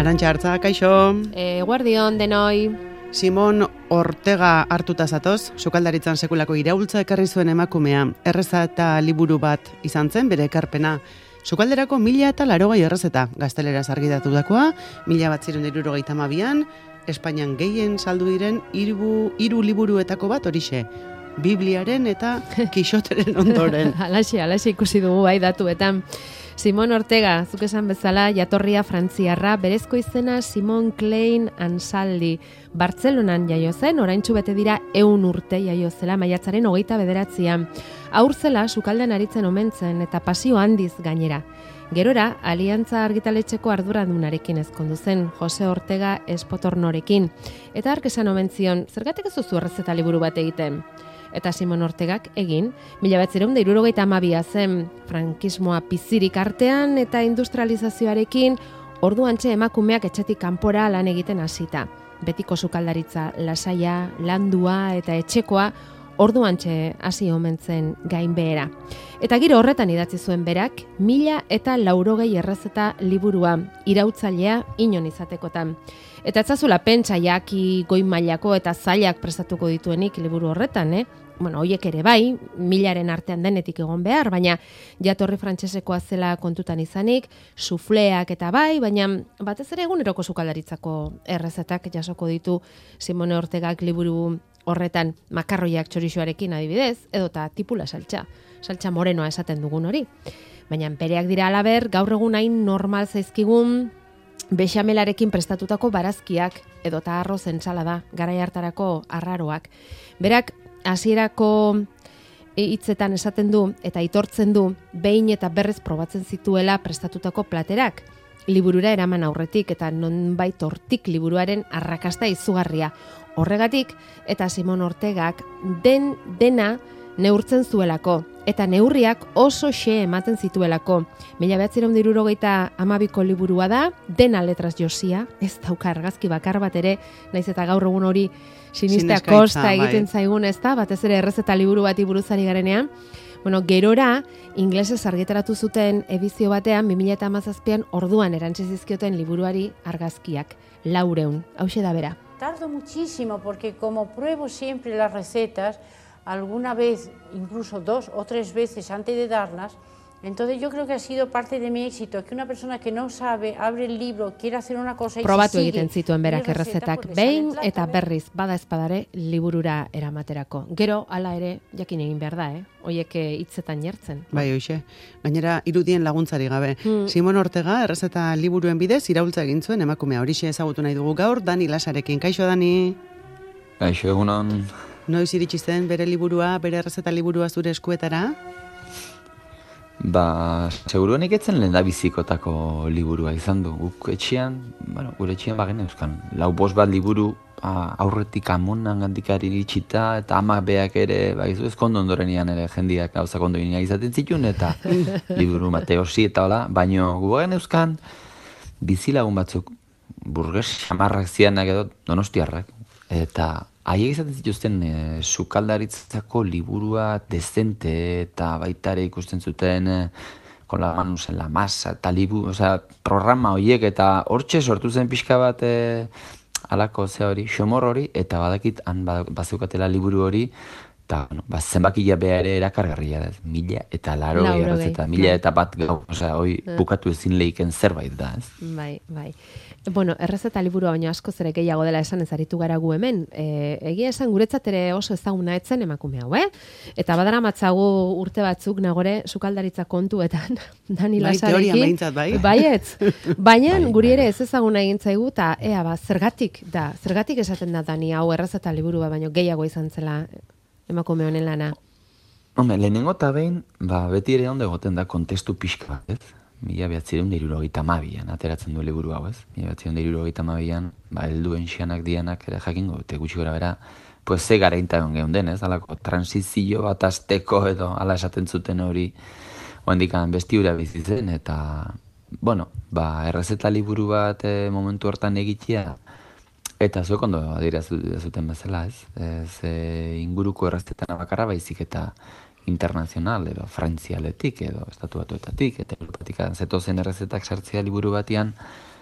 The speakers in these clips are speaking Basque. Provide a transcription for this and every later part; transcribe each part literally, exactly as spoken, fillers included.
Arantxa Artza, kaixo. E, guardion denoi. Simon Ortega hartuta zatoz, sukaldaritzan sekulako iraultza ekarri zuen emakumea. Errezeta liburu bat izan zen, bere ekarpena. Sukalderako mila eta larogei errezeta, gazteleraz argitatudakoa, mila bat ziren hirurogeita hamabian, Espainian gehien saldu diren hiru hiru liburuetako bat horixe. Bibliaren eta Kixoteren ondoren. Alaxe, alaxe ikusi dugu bai datuetan. Simon Ortega, zuk esan bezala, jatorria frantziarra, berezko izena Simon Klein Ansaldi. Bartzelonan jaio zen, oraintsu bete dira ehun urte jaio zela, maiatzaren hogeita bederatzian. Haur zela, sukaldean aritzen omentzen eta pasio handiz gainera. Gerora, Aliantza argitaletxeko arduradunarekin ezkondu zen, Jose Ortega Espotornorekin. Eta hark esan omentzion, zergatik ez duzu errezeta liburu bat egiten? Eta Simon Ortegak egin, mila batzireun da hirurogeita hamabia zen frankismoa pizirik artean eta industrializazioarekin orduantxe emakumeak etxetik kanpora lan egiten hasita. Betiko sukaldaritza lasaia, landua eta etxekoa orduantxe hasi omentzen gainbehera. Eta giro horretan idatzi zuen berak, mila eta laurogei errezeta liburua, irautzailea inon izatekotan. Eta etzazula pentsa jaki goi mailako eta zailak prestatuko dituenik liburu horretan, eh? Bueno, hoiek ere bai, milaren artean denetik egon behar, baina jatorri frantsesekoa zela kontutan izanik, sufleak eta bai, baina batez ere eguneroko sukaldaritzako errezetak jasoko ditu Simone Ortegak liburu horretan, makarroiak txorixoarekin adibidez, edota tipula saltxa, saltxa morenoa esaten dugun hori. Baina bereak dira alaber, gaur egun hain normal zaizkigun bexamelarekin prestatutako barazkiak edota arroz entsalada, garai hartarako arraroak. Berak hasierako hitzetan esaten du eta aitortzen du behin eta berrez probatzen zituela prestatutako platerak liburura eraman aurretik eta nonbait hortik liburuaren arrakasta izugarria. Horregatik eta Simon Ortegak den dena neurtzen zuelako eta neurriak oso xe ematen zituelako. Mila behatzireun da hirurogeita hamabiko liburua da, dena letras josia, ez dauka argazki bakar bat ere, naiz eta gaur egun hori sinistea kosta egiten zaigun, ez da, batez ere errezeta liburu bati buruzari garenean. Bueno, gerora, inglesez argitaratu zuten edizio batean, bi mila hamazazpian orduan erantsi zizkioten liburuari argazkiak, laureun, hauxe da bera. Tardo muchísimo porque como pruebo siempre las recetas, alguna vez, incluso dos o tres veces antes de darlas, entonces yo creo que ha sido parte de mi éxito, que una persona que no sabe, abre el libro, quiere hacer una cosa y probatu sigue. Egiten zituen berak errezetak behin eta berriz bada espadare liburura eramaterako. Gero, hala ere, jakin egin behar da, eh? Oiek hitzetan jartzen. Bai, hoxe. Gainera, irudien laguntzari gabe. Hmm. Simon Ortega errezeta liburuen bidez iraultza egin zuen emakumea. Horixe ezagutu nahi dugu gaur, Dani Lasarekin. Kaixo, Dani? Kaixo, egunon. Noiz iritsi zen bere liburua, bere errezeta liburua zure eskuetara? Ba, seguruan iketzen lehen da bizikotako liburua izan du. Guk etxean, bueno, gure etxean bagen euskan. Lau bost bat liburu aurretik amonan gandikari iritsita, eta amak beak ere, ba, izu ezkondo ondorenian ere jendiak gauzak ondorenia izaten zituen, eta liburu mateosi eta hola, baino gu bagen euskan bizilagun batzuk, burges xamarrak zianak edo donostiarrak, eta haiek izaten zituzten e, sukaldaritzako liburua dezente eta baitare ikusten zuten e, con la manos en la masa eta liburu, osea, programa horiek eta hortxe sortu zen pixka bat e, alako ze hori, xomor hori, eta badakit han bazukatela liburu hori, eta bueno, ba, zenbakia beha ere erakargarria da, mila eta laro eta mila eta bat gau, osea, hoi bukatu ezin lehiken zerbait da, ez? Bai, bai. Bueno, errezeta liburua baina asko zere gehiago dela esan ez aritu gara gu hemen. E, egia esan guretzat ere oso ezaguna etzen emakume hau, eh? Eta badara matzagu urte batzuk nagore sukaldaritza kontuetan, Dani Lasarekin. Bai, teoria behintzat, bai. Baietz. Baina guri ere ez ezaguna egin zaigu, eta ea, ba, zergatik da, zergatik esaten da Dani hau errezeta liburua baino gehiago izan zela emakume honen lana. Hombre, lehenengo eta behin, ba, beti ere ondo egoten da kontestu pixka bat, ez? Mila behatzireun da hirurogeita hamabian, ateratzen du liburu hau, ez? Mila behatzireun da hirurogeita hamabian, ba, helduen xianak dianak ere jakingo, eta gutxi gora bera, pues ze gareinta egon geunden, ez? Alako transizio bat azteko edo, ala esaten zuten hori, oendikan bestiura bizitzen, eta, bueno, ba, errezeta liburu bat e, momentu hortan egitea, eta zuek ondo adira zuten bezala, ez? Ez e, inguruko errezetan bakarra baizik eta internazional edo frantzialetik edo estatu batuetatik eta europatik zetozen errezetak sartzea liburu batian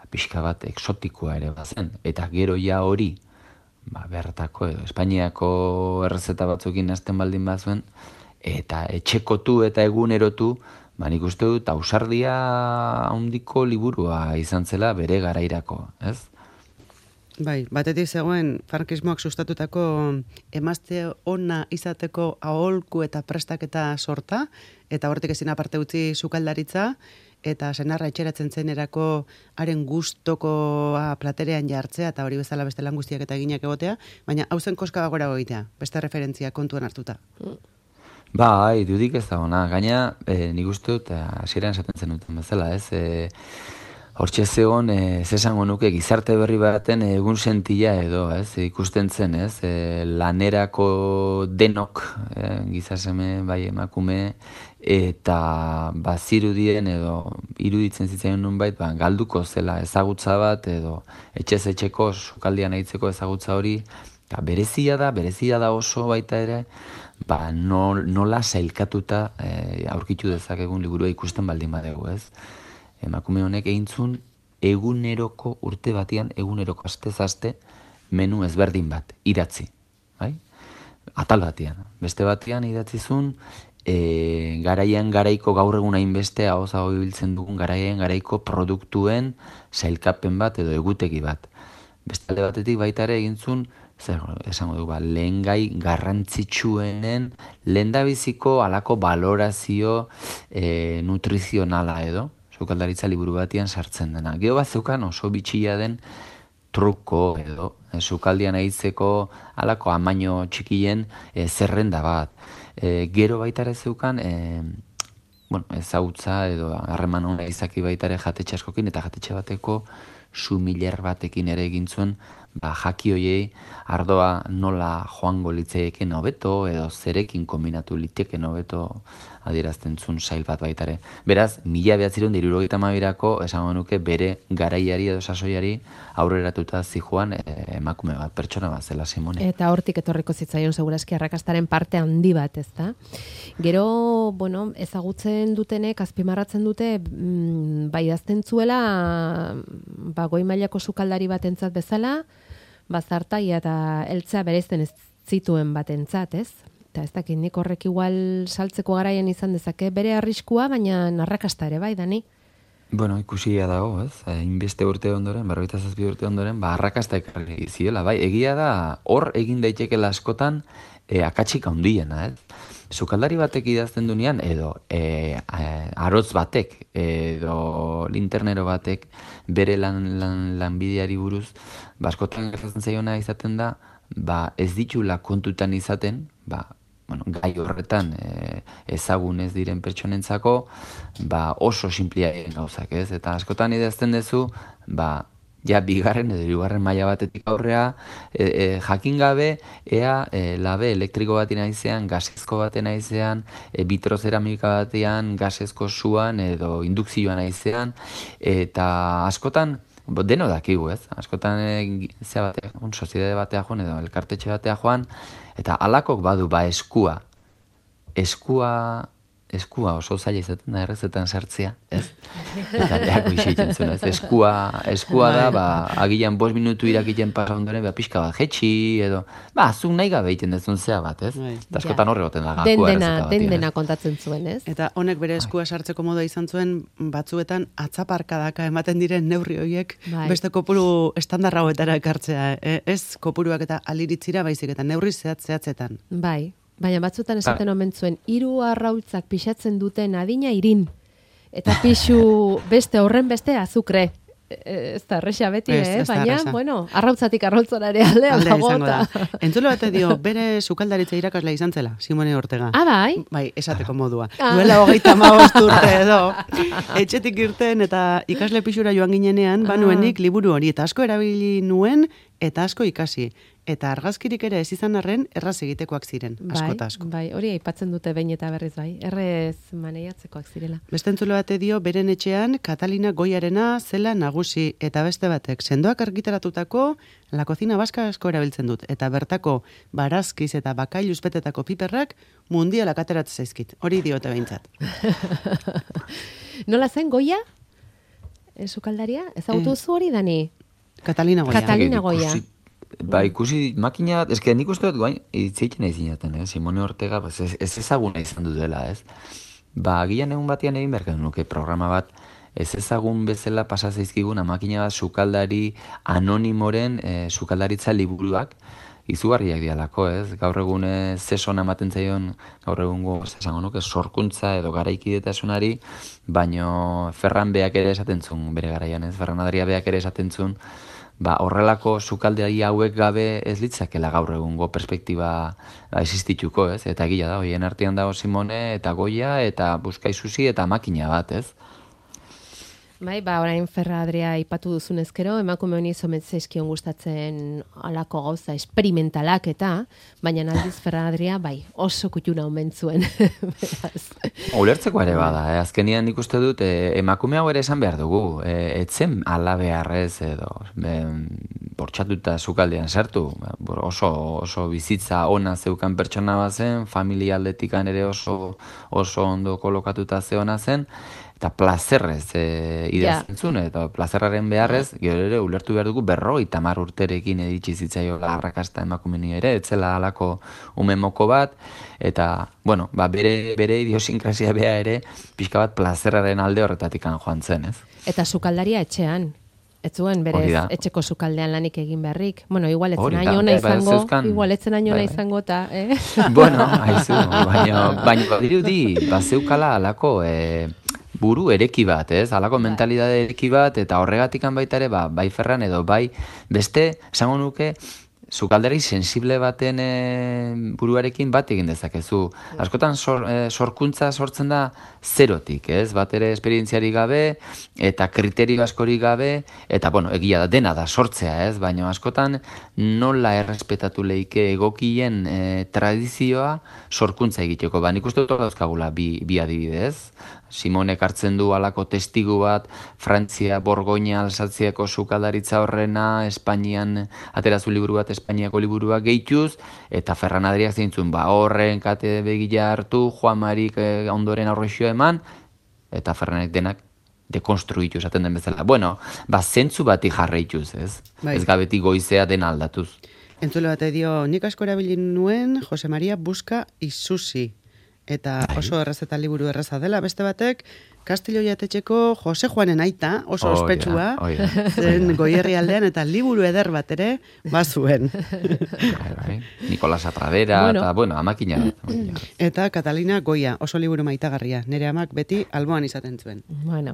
pixka bat eksotikoa ere bazen. Eta gero ja hori, ba, bertako edo Espainiako errezeta batzukin hasten baldin bazuen, eta etxekotu eta egunerotu, ba, nik uste dut ausardia handiko liburua izan zela bere garairako, ez? Bai, batetik zegoen frankismoak sustatutako emazte ona izateko aholku eta prestaketa sorta, eta hortik ezin aparte utzi sukaldaritza, eta senarra etxeratzen zenerako haren gustokoa platerean jartzea, eta hori bezala beste lan guztiak eta eginak egotea, baina hau zen koska bagora egitea, beste referentzia kontuan hartuta. Bai, dudik ez da ona, gaina e, nik uste dut, hasieran esaten zen duten bezala, ez? E, Hortxe zegoen, e, zesango nuke, gizarte berri baten egun sentila edo, ez, ikusten zen, ez, e, lanerako denok, e, gizaseme, bai emakume, eta bazirudien edo iruditzen zitzaion nunbait, ba, galduko zela ezagutza bat, edo etxez etxeko, sukaldian aitzeko ezagutza hori, eta berezia da, berezia da oso baita ere, ba, nola sailkatuta e, aurkitu dezakegun liburua ikusten baldin badegu, ez. Emakume honek egintzun eguneroko urte batian, eguneroko astez-aste menu ezberdin bat, idatzi. Bai? Atal batian. Beste batian idatzizun, e, garaian garaiko gaur egun hainbeste ahozago ibiltzen dugun garaian garaiko produktuen sailkapen bat edo egutegi bat. Beste alde batetik baita ere egintzun, zer, esango dugu, ba, lehen gai garrantzitsuenen lehendabiziko halako balorazio e, nutrizionala edo, sukaldaritza liburu batian sartzen dena. Gero bat zeukan oso bitxia den truko edo, e, sukaldian aitzeko halako amaino txikien e, zerrenda bat. E, gero baita ere zeukan, e, bueno, ezagutza edo harreman hona izaki baita ere jatetxe askokin, eta jatetxe bateko sumiler batekin ere egin zuen, ba, jaki hoiei ardoa nola joango litzeeken hobeto edo zerekin kombinatu liteken hobeto adierazten zuen sail bat baitare. Beraz, mila behatzireun da hirurogeita hamabirako esango nuke bere garaiari edo sasoiari aurreratuta zijoan e, emakume bat, pertsona bat zela Simone. Eta hortik etorriko zitzaion segurazki arrakastaren parte handi bat, ezta? Gero, bueno, ezagutzen dutenek azpimarratzen dute mm, bai idazten zuela ba, goi mailako sukaldari batentzat bezala, bazartaia eta eltzea bereizten ez zituen batentzat, ez? Eta ez dakit, nik horrek igual saltzeko garaian izan dezake bere arriskua, baina arrakasta ere bai, Dani? Bueno, ikusia dago, ez? Hainbeste urte ondoren, berrogeita zazpi urte ondoren, ba, arrakasta ekarri ziela, bai? Egia da, hor egin daitekela askotan e, akatsik handiena, ez? Sukaldari batek idazten dunean, edo e, e, arotz batek, edo linternero batek bere lan, lan, lanbideari buruz, ba, askotan gertatzen zaiona izaten da, ba, ez ditula kontutan izaten, ba, bueno, gai horretan e, ezagun ez diren pertsonentzako, ba, oso sinplia egin gauzak, ez? Eta askotan idazten duzu, ba, ja bigarren edo hirugarren maila batetik aurrea, e, e, jakin gabe, ea e, labe elektriko baten aizean, gasezko baten aizean, e, bitrozeramika batean, gasezko suan edo indukzioan aizean, eta askotan, bo, deno dakigu, ez? Askotan e, zea batea, un soziedade batea joan edo elkartetxe batea joan, eta alakok badu ba eskua. Eskua, eskua oso zaila izaten da errezetan sartzea, ez? Eta beharko isitzen zuen, ez? Eskua, eskua da, ba, agian bost minutu irakiten pasa ondoren, ba, pixka bat jetxi, edo, ba, zuk nahi gabe egiten dezun zea bat, ez? Eta askotan horre goten da, gakua errezeta bat. Den dena kontatzen zuen, ez? Eta honek bere eskua sartzeko moda izan zuen, batzuetan atzaparkadaka ematen diren neurri horiek, bai, beste kopuru estandarra hauetara ekartzea, e, ez kopuruak eta aliritzira baizik, eta neurri zehatz zehatzetan. Bai. Baina batzutan esaten omen zuen, hiru arrautzak pixatzen duten adina irin. Eta pixu beste horren beste azukre. Ez da erresa beti, ez, eh? ez Baina, erresa. bueno, arrautzatik arrautzara ere aldea Aldea dago. izango da. Entzule bate dio, bere sukaldaritza irakaslea izan zela, Simone Ortega. Ah, bai? Bai, esateko modua. Ah. Duela hogeita hamabost urte edo. Etxetik irten eta ikasle pixura joan ginenean, banuenik liburu hori, eta asko erabili nuen, eta asko ikasi. Eta argazkirik ere ez izan arren, erraz egitekoak ziren, asko eta asko. Bai, hori aipatzen dute behin eta berriz bai, errez maneiatzekoak zirela. Beste entzule bate dio, beren etxean, Katalina Goiarena zela nagusi, eta beste batek, sendoak argitaratutako La Cocina Vasca asko erabiltzen dut, eta bertako barazkiz eta bakailuz betetako piperrak mundialak ateratzen zaizkit. Hori diote behintzat. Nola zen, Goia? e, sukaldaria? Ezagutu zu hori, Dani? Katalina Goia. Katalina Goia. Ba, ikusi makina, eske nik uste dut guain, itzeiten nahi zinaten, eh? Simone Ortega, ez, ez ezaguna izan du dela, ez? Ba, agian egun batean egin behar nuke programa bat, ez ezagun bezala pasa zaizkiguna makina bat sukaldari anonimoren e, sukaldaritza liburuak, izugarriak dialako, ez? Gaur egun zesona ematen zaion, gaur egun esango nuke, sorkuntza edo garaikidetasunari, baino Ferran beak ere esaten zuen bere garaian, ez? Ferran Adria beak ere esaten zuen, ba, horrelako sukaldari hauek gabe ez litzakela gaur egungo perspektiba ba, existituko, ez? Eta egia da, hoien artean dago Simone eta Goia eta Buskai Susi eta makina bat, ez? Bai, ba, orain Ferra Adria ipatu duzun ezkero, emakume honi zometzeizkion gustatzen alako gauza esperimentalak eta, baina aldiz Ferra Adria, bai, oso kutxuna omen zuen. Ulertzeko ere bada, eh? Azkenian nik uste dut, eh, emakume hau ere esan behar dugu, eh, etzen ala beharrez edo, ben, bortxatuta sukaldean sartu, oso, oso bizitza ona zeukan pertsona bazen, familia aldetikan ere oso, oso ondo kolokatuta zeona zen, eta plazerrez e, idazten zuen, eta plazerraren beharrez, gero ere ulertu behar dugu berroi tamar urterekin editsi zitzaiola arrakasta emakumeni ere, etzela halako umemoko bat, eta, bueno, ba, bere, bere idiosinkrasia bea ere, pixka bat plazerraren alde horretatik joan zen, ez? Eta sukaldaria etxean, ez zuen berez etxeko sukaldean lanik egin beharrik. Bueno, igual etzen aiona izango, igual etzen aiona izango, eta, eh? Bueno, haizu, baina, baina, dirudi, bazeukala alako, eh, buru ereki bat, ez? Halako mentalidade ereki bat, eta horregatikan baita ere, ba, bai Ferran edo bai beste, esango nuke, sukaldari sensible baten e, buruarekin bat egin dezakezu. Askotan sor, e, sorkuntza sortzen da zerotik, ez? Bat ere esperientziari gabe, eta kriterio askori gabe, eta, bueno, egia da, dena da sortzea, ez? Baina askotan nola errespetatu leike egokien e, tradizioa sorkuntza egiteko. Ba, nik uste dut dauzkagula bi, bi adibidez. Simonek hartzen du alako testigu bat, Frantzia, Borgoña, Alsatziako sukaldaritza horrena, Espainian, aterazu liburu bat, Espainiako liburua gehituz, eta Ferran Adriak zeintzun, ba, horren kate begila hartu, Juan Marik eh, ondoren aurrexio eman, eta Ferranek denak dekonstruitu esaten den bezala. Bueno, ba, zentzu bati jarraituz, ez? Bai. Ez gabeti goizea dena aldatuz. Entzule bate dio, nik asko erabilin nuen Jose Maria Busca Isusi. Eta oso errezeta liburu erreza dela, beste batek, Kastillo jatetxeko Jose Juanen aita, oso ospetsua, zen Goierri aldean, eta liburu eder bat ere, bazuen. Bai, bai. Nicolasa Pradera, bueno, eta, bueno, amakina. Eta Catalina Goia, oso liburu maitagarria, nire amak beti alboan izaten zuen. Bueno.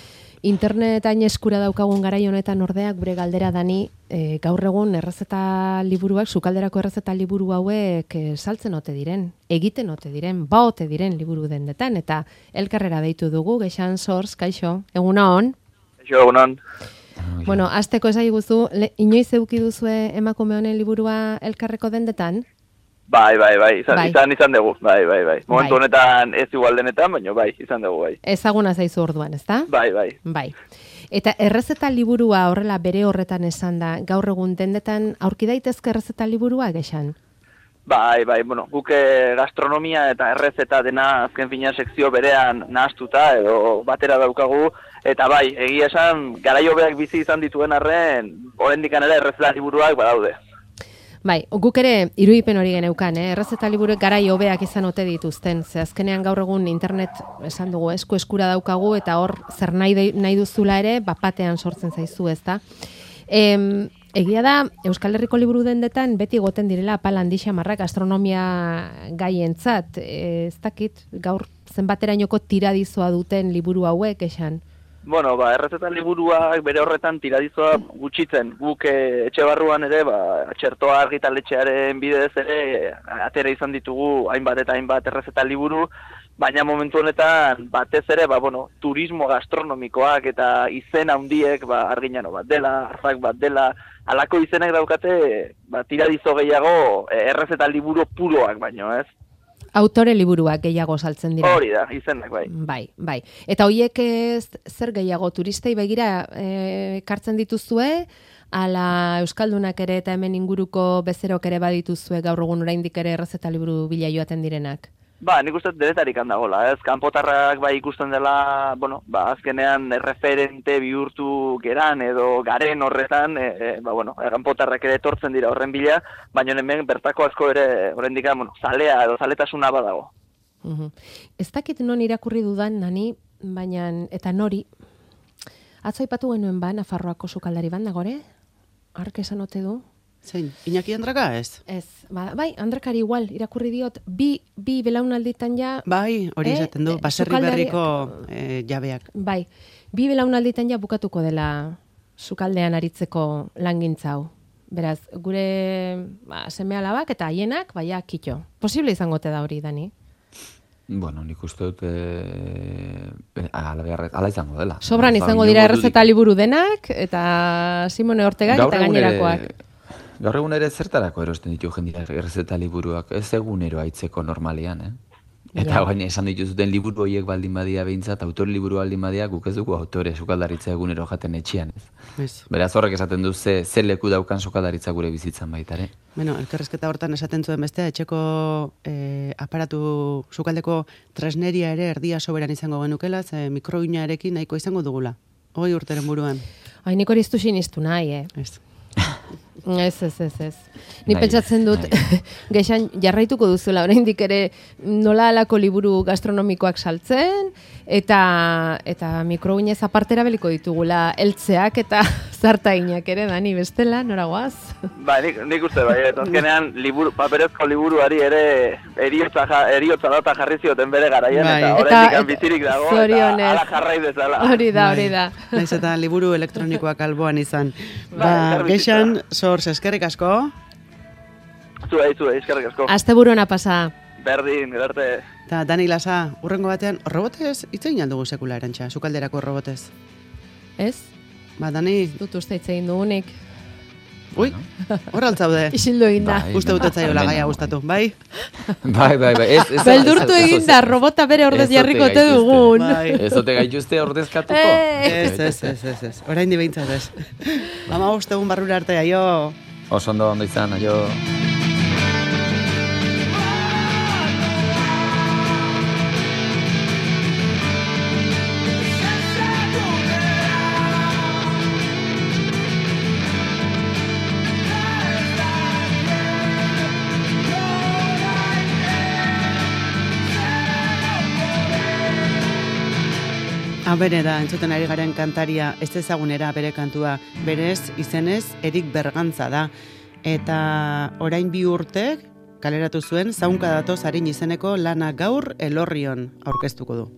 Internetain eskura daukagun garai honetan ordeak gure galdera Dani, e, gaur egun errezeta liburuak, sukalderako errezeta liburu hauek e, saltzen ote diren, egiten ote diren, ba ote diren liburu dendetan, eta elkarrera deitu dugu, Gexan Sors, kaixo, eguna hon? Kaixo, eguna hon. Bueno, azteko esai guzu, inoiz euki duzue emakume honen liburua elkarreko dendetan? Bai, bai, bai, izan, bai. izan, izan dugu, bai, bai, bai. Momentu bai. Honetan ez igual denetan, baina bai, izan dugu, bai. Ezaguna zaizu orduan, ezta? Bai, bai. Bai. Eta errezeta liburua horrela bere horretan esan da, gaur egun dendetan aurki daitezke errezeta liburua, Gexan? Bai, bai, bueno, guke gastronomia eta errezeta dena azken fina sekzio berean nahaztuta edo batera daukagu, eta bai, egia esan, garaio beak bizi izan dituen arren, oraindikan ere errezeta liburuak badaude. Bai, guk ere irudipen hori geneukan, eh? Errezeta liburuek garai hobeak izan ote dituzten. Ze azkenean gaur egun internet esan dugu esku eskura daukagu eta hor zer nahi, nahi duzula ere bapatean sortzen zaizu, ezta? Em, egia da Euskal Herriko liburu dendetan beti goten direla apal handi xamarrak gastronomia gaientzat. E, ez dakit gaur zenbaterainoko tiradizoa duten liburu hauek esan. Bueno, ba, errezeta liburuak bere horretan tiradizoa gutxitzen. Guk e, etxe barruan ere, ba, txertoa argitaletxearen bidez ere, atera izan ditugu hainbat eta hainbat errezeta liburu, baina momentu honetan batez ere, ba, bueno, turismo gastronomikoak eta izen handiek, ba, arginano bat dela, arzak bat dela, halako izenak daukate, ba, tiradizo gehiago errezeta liburu puroak baino, ez? Autore liburuak gehiago saltzen dira. Hori da, izenak, bai. Bai, bai. Eta hoiek ez, zer gehiago turistei begira e, kartzen dituzue, ala euskaldunak ere eta hemen inguruko bezerok ere badituzue gaur egun oraindik ere errezeta liburu bila joaten direnak? Ba, nik uste denetarik handagola, ez? Kanpotarrak bai ikusten dela, bueno, ba, azkenean referente bihurtu geran edo garen horretan, e, e, ba, bueno, kanpotarrak ere etortzen dira horren bila, baina hemen bertako asko ere, oraindik, bueno, zalea edo zaletasuna badago. Uhum. Ez dakit non irakurri dudan, nani, baina, eta nori, atzo aipatu genuen ba, Nafarroako sukaldari bat nagore? Ark esan ote du? Zein, Iñaki Andraka ez? Ez, ba, bai, Andrekari igual, irakurri diot, bi, bi belaunalditan ja... Bai, hori eh, esaten du, eh, baserri sukaldari- berriko eh, jabeak. Bai, bi belaunalditan ja bukatuko dela sukaldean aritzeko langintza hau. Beraz, gure ba, seme-alabak eta haienak, baia kitxo. Posible izango te da hori, Dani? Bueno, nik uste dut e, ala, beharre- ala izango dela. Sobran Ba, izango inongo dira dudik- errezeta liburu denak, eta Simone Ortegak Gaur eta egun ere- gainerakoak. Gaur egun ere zertarako erosten ditu jendira errezeta liburuak, ez egunero aitzeko normalean, eh? Eta Ja. gaine esan dituzuten liburu horiek baldin badia behintzat, autor liburu baldin badia, guk ez dugu autore sukaldaritza egunero jaten etxean, ez? Ez. Beraz horrek esaten du ze, ze leku daukan sukaldaritza gure bizitzan baita, ere? Bueno, elkarrezketa hortan esaten zuen bestea, etxeko eh, aparatu sukaldeko tresneria ere erdia soberan izango genukela, ze mikroinarekin nahiko izango dugula. Hogei urteren buruan. Ai, nik hori ez du sinistu nahi, eh? Ez. Ez, ez, ez, ez. Ni Nahi, pentsatzen dut, nahi. gexan jarraituko duzuela, oraindik ere nola alako liburu gastronomikoak saltzen, eta eta mikrogunez apartera beliko ditugula eltzeak eta zartainak ere, Dani, bestela, noragoaz? Ba, nik, nik uste, bai, eta azkenean liburu, paperezko liburuari ere eriotza, ja, eriotza data jarri zioten bere garaian, Bai. eta Eta- oraindik eta- bizirik dago, zorionez. eta ala jarrai dezala. Hori da, hori da. Naiz eta liburu elektronikoak alboan izan. Bai, Ba, elkarbizitza. gexan, sorz, eskerrik asko. Zuei, zuei, eskerrik asko. Asteburuan pasa. Berdin, edarte. Eta Dani Lasa, urrengo batean, robotez, hitz egin aldugu sekula erantxa, sukalderako robotez. Ez? Ba, Dani, Dut uste hitz egin dugunik. ui, hor altzaude. Isildu egin da. Bai. Uste dut etzaiola Hemen gaia nago. gustatu, bai? Bai, bai, bai. Ez, ez, Beldurtu ez- ez- egin da, robota bere ordez ez ote jarriko te gaituzte. dugun. Bai. Ez ote gaituzte ordezkatuko? Eh. Ez, ez, ez, ez, ez. Orain di behintzat ez. Lama uste egun barrura arte, aio. Oso ondo ondo izan, aio. Abere da, entzuten ari garen kantaria, ez ezagunera bere kantua, berez, izenez, Erik Bergantza da. Eta orain bi urtek, kaleratu zuen, zaunka datoz harin izeneko lana gaur Elorrion aurkeztuko du.